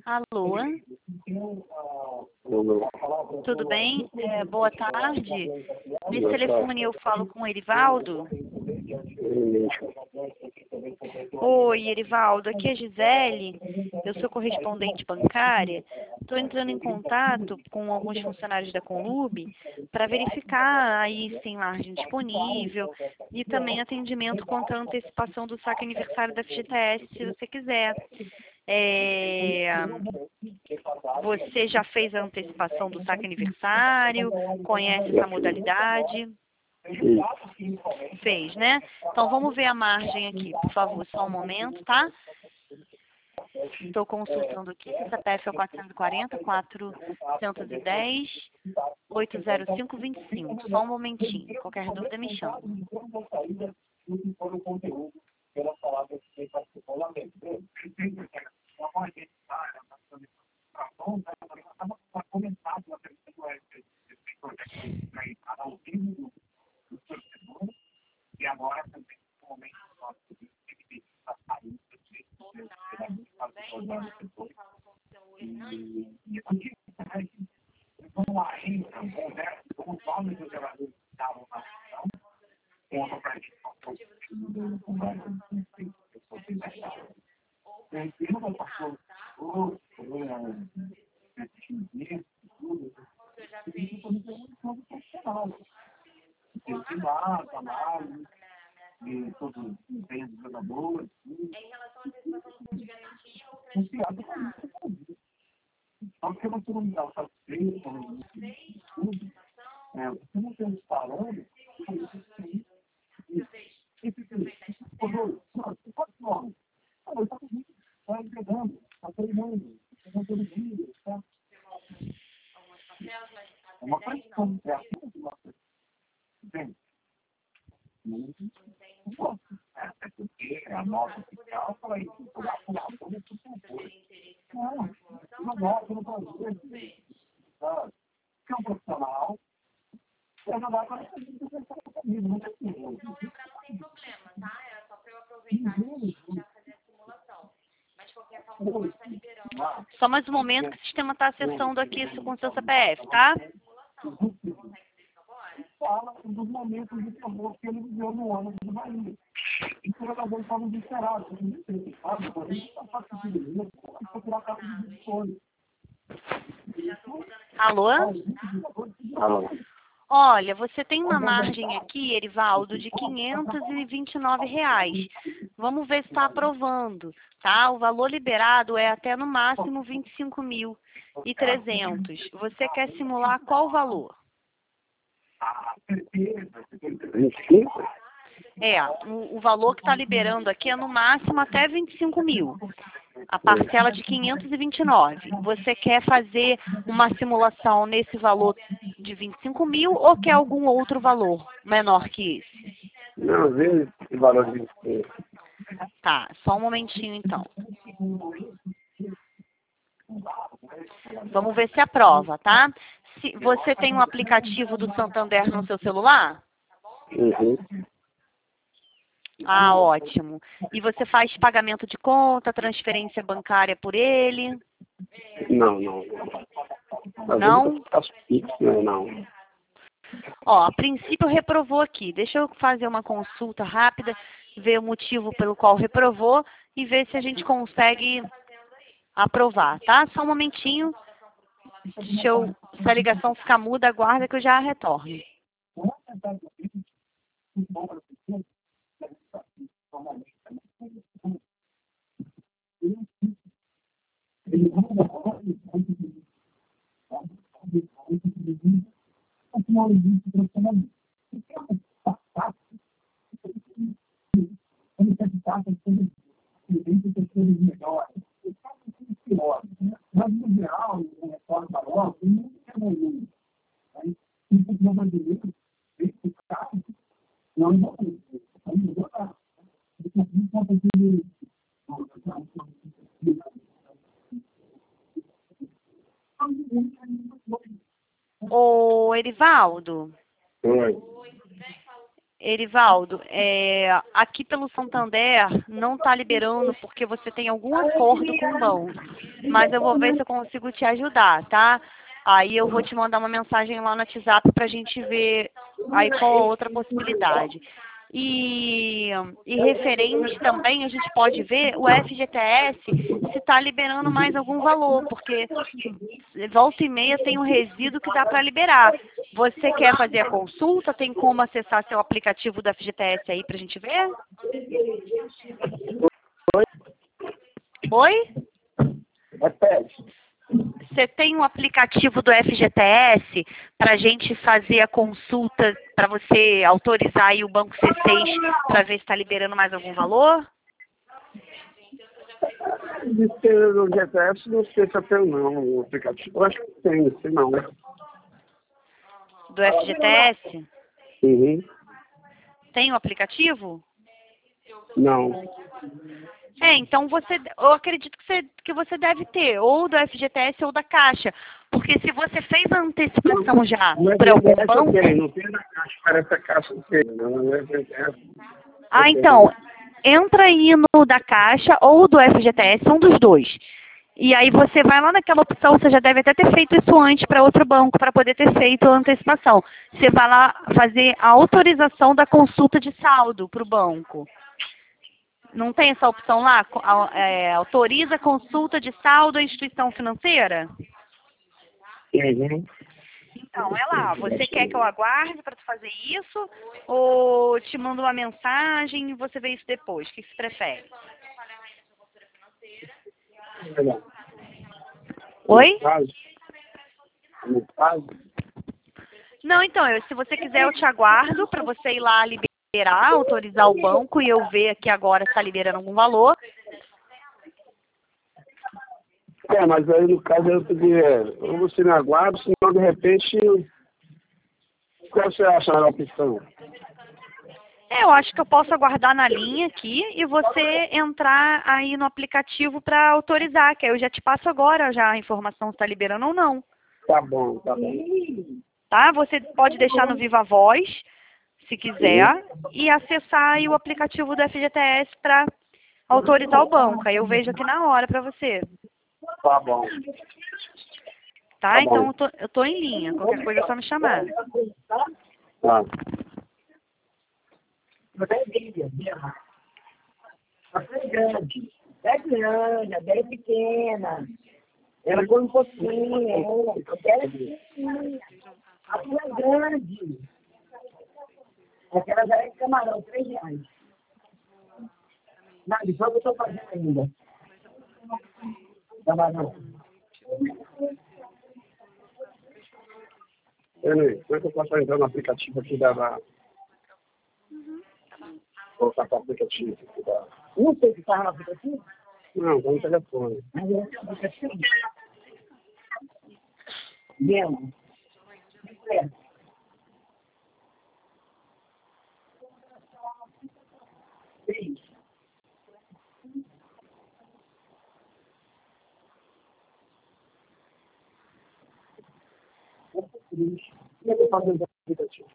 Alô? Tudo bem? Boa tarde. Nesse telefone eu falo com o Erivaldo. Oi, Erivaldo. Aqui é a Gisele. Eu sou correspondente bancária. Estou entrando em contato com alguns funcionários da Conlub para verificar aí se tem margem disponível e também atendimento contra a antecipação do saque aniversário da FGTS, se você quiser. Você já fez a antecipação do saque aniversário? Conhece essa modalidade? Fez, né? Então vamos ver a margem aqui, por favor, só um momento, tá? Estou consultando aqui, o CPF é o 440-410-805-25. Só um momentinho, qualquer dúvida me chama. Só mais um momento que o sistema está acessando aqui isso com o seu CPF, tá? Fala dos momentos de favor que ele viveu no ano de Bahia. E por razão de forma desesperada. Alô? Alô? Olha, você tem uma margem aqui, Erivaldo, de R$ 529. Vamos ver se está aprovando, tá? O valor liberado é até no máximo 25.300. Você quer simular qual valor? 25? O valor que está liberando aqui é no máximo até 25 mil. A parcela de 529. Você quer fazer uma simulação nesse valor de 25 mil ou quer algum outro valor menor que esse? Não, vezes o valor de 25. Tá, só um momentinho então. Vamos ver se aprova, tá? Se você tem um aplicativo do Santander no seu celular? Uhum. Ah, ótimo. E você faz pagamento de conta, transferência bancária por ele? Não. Não? Não. Ó, a princípio reprovou aqui. Deixa eu fazer uma consulta rápida, ver o motivo pelo qual reprovou e ver se a gente consegue aprovar, tá? Só um momentinho. Se a ligação ficar muda, aguarda que eu já retorno. Ô, Erivaldo. Oi. Erivaldo, aqui pelo Santander não está liberando porque você tem algum acordo com o banco. Mas eu vou ver se eu consigo te ajudar, tá? Aí eu vou te mandar uma mensagem lá no WhatsApp para a gente ver aí qual a outra possibilidade. E referente também, a gente pode ver o FGTS se está liberando mais algum valor, porque volta e meia tem um resíduo que dá para liberar. Você quer fazer a consulta? Tem como acessar seu aplicativo do FGTS aí para a gente ver? Oi? Repete. Você tem um aplicativo do FGTS para a gente fazer a consulta, para você autorizar aí o Banco C6 para ver se está liberando mais algum valor? Diz que no GPS não sei se eu tenho não, o aplicativo. Eu acho que tem, sei não, né? Do FGTS? Uhum. Tem o aplicativo? Não. Então eu acredito que você deve ter, ou do FGTS ou da Caixa. Porque se você fez a antecipação já para algum banco... Não tem da Caixa, parece a Caixa não tem, não é FGTS. Então, entra aí no da Caixa ou do FGTS, um dos dois. E aí você vai lá naquela opção, você já deve até ter feito isso antes para outro banco, para poder ter feito a antecipação. Você vai lá fazer a autorização da consulta de saldo para o banco. Não tem essa opção lá? Autoriza a consulta de saldo à instituição financeira? Uhum. Então, é lá. Você quer que eu aguarde para fazer isso? Ou te mando uma mensagem e você vê isso depois? O que você prefere? Oi? No caso? Não, então, se você quiser, eu te aguardo para você ir lá liberar, autorizar o banco e eu ver aqui agora se está liberando algum valor. Mas aí no caso eu podia, ou você me aguarda, senão de repente, qual você acha a opção? Eu acho que eu posso aguardar na linha aqui e você entrar aí no aplicativo para autorizar, que aí eu já te passo agora já a informação se está liberando ou não. Tá bom, tá bom. Tá? Você pode deixar no Viva Voz, se quiser, e acessar aí o aplicativo do FGTS para autorizar o banco. Aí eu vejo aqui na hora para você. Tá bom. Tá? Então eu tô em linha. Qualquer coisa é só me chamar. Tá. É grande. É grande, a dela é pequena. Ela come um pouquinho, a dela é pequenininha. A tua é grande. Aquela já é de camarão, R$3. Não, depois eu estou fazendo ainda. Camarão. Peraí, como é que eu posso entrar no aplicativo aqui da... Colocar para o aplicativo aqui da... Não sei se está no aplicativo. Não, tá no telefone. Mas é no aplicativo. Vendo. É. Como é que eu faço no aplicativo?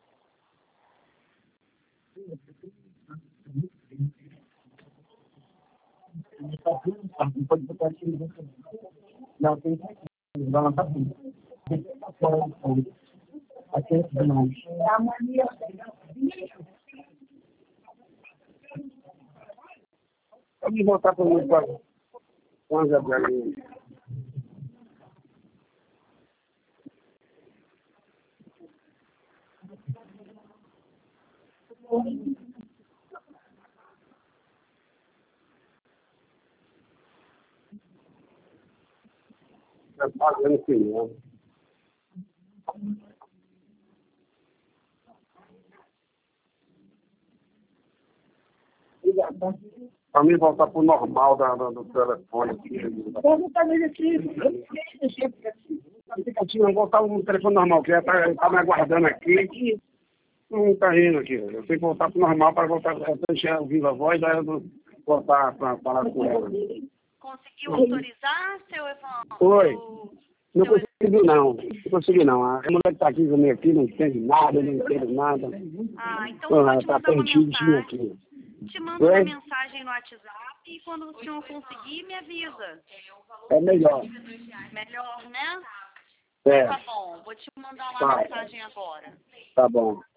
Pode botar aqui dentro. Não, tem que vai lançar tudo. Aqui é demais. Pode voltar para o meu 11 abril. Está pagando esse ano. Para mim voltar para o normal do telefone aqui. Vamos fazer aqui. O aplicativo não voltar no telefone normal, que está me aguardando aqui. Não está indo aqui. Eu tenho que voltar para o normal para voltar a deixar o Viva Voz, aí eu vou voltar para falar com ela. Conseguiu autorizar, seu Evandro? Oi. Não consegui consegui não. Não consegui não. A mulher que tá aqui comigo aqui não entende nada, não entende nada. Ah, então eu vou te Tá mandar uma perdidinho mensagem. aqui. Te mando uma mensagem no WhatsApp e quando o senhor conseguir, me avisa. É melhor. Melhor, né? É. Tá bom, vou te mandar uma Tá. mensagem agora. Tá bom.